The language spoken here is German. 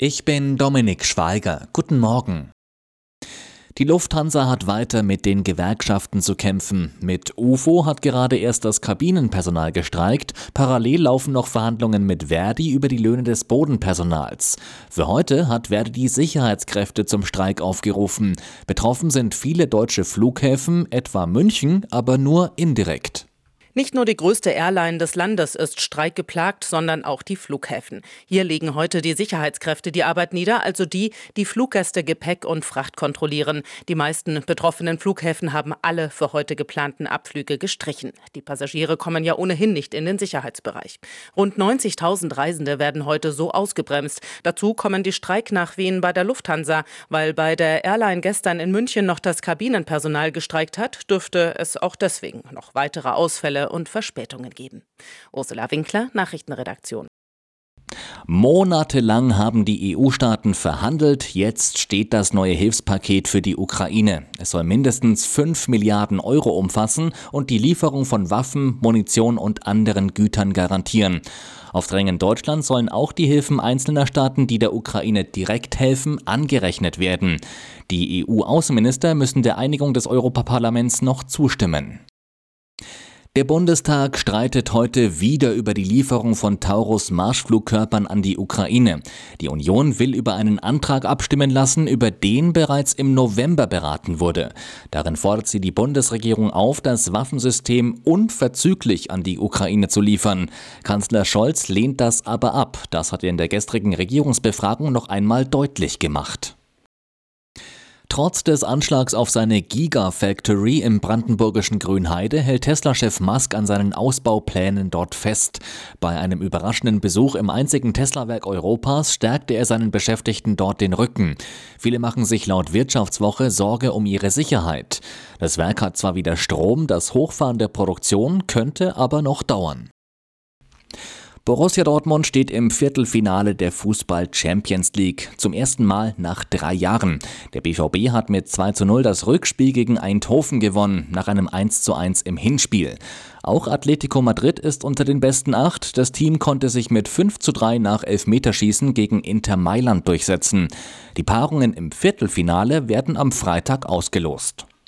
Ich bin Dominik Schweiger. Guten Morgen. Die Lufthansa hat weiter mit den Gewerkschaften zu kämpfen. Mit UFO hat gerade erst das Kabinenpersonal gestreikt. Parallel laufen noch Verhandlungen mit Verdi über die Löhne des Bodenpersonals. Für heute hat Verdi die Sicherheitskräfte zum Streik aufgerufen. Betroffen sind viele deutsche Flughäfen, etwa München, aber nur indirekt. Nicht nur die größte Airline des Landes ist streikgeplagt, sondern auch die Flughäfen. Hier legen heute die Sicherheitskräfte die Arbeit nieder, also die Fluggäste, Gepäck und Fracht kontrollieren. Die meisten betroffenen Flughäfen haben alle für heute geplanten Abflüge gestrichen. Die Passagiere kommen ja ohnehin nicht in den Sicherheitsbereich. Rund 90.000 Reisende werden heute so ausgebremst. Dazu kommen die Streiknachwehen bei der Lufthansa. Weil bei der Airline gestern in München noch das Kabinenpersonal gestreikt hat, dürfte es auch deswegen noch weitere Ausfälle und Verspätungen geben. Ursula Winkler, Nachrichtenredaktion. Monatelang haben die EU-Staaten verhandelt, jetzt steht das neue Hilfspaket für die Ukraine. Es soll mindestens 5 Milliarden Euro umfassen und die Lieferung von Waffen, Munition und anderen Gütern garantieren. Auf Drängen Deutschlands sollen auch die Hilfen einzelner Staaten, die der Ukraine direkt helfen, angerechnet werden. Die EU-Außenminister müssen der Einigung des Europaparlaments noch zustimmen. Der Bundestag streitet heute wieder über die Lieferung von Taurus-Marschflugkörpern an die Ukraine. Die Union will über einen Antrag abstimmen lassen, über den bereits im November beraten wurde. Darin fordert sie die Bundesregierung auf, das Waffensystem unverzüglich an die Ukraine zu liefern. Kanzler Scholz lehnt das aber ab. Das hat er in der gestrigen Regierungsbefragung noch einmal deutlich gemacht. Trotz des Anschlags auf seine Gigafactory im brandenburgischen Grünheide hält Tesla-Chef Musk an seinen Ausbauplänen dort fest. Bei einem überraschenden Besuch im einzigen Tesla-Werk Europas stärkte er seinen Beschäftigten dort den Rücken. Viele machen sich laut Wirtschaftswoche Sorge um ihre Sicherheit. Das Werk hat zwar wieder Strom, das Hochfahren der Produktion könnte aber noch dauern. Borussia Dortmund steht im Viertelfinale der Fußball-Champions League. Zum ersten Mal nach 3 Jahren. Der BVB hat mit 2:0 das Rückspiel gegen Eindhoven gewonnen, nach einem 1:1 im Hinspiel. Auch Atletico Madrid ist unter den besten 8. Das Team konnte sich mit 5:3 nach Elfmeterschießen gegen Inter Mailand durchsetzen. Die Paarungen im Viertelfinale werden am Freitag ausgelost.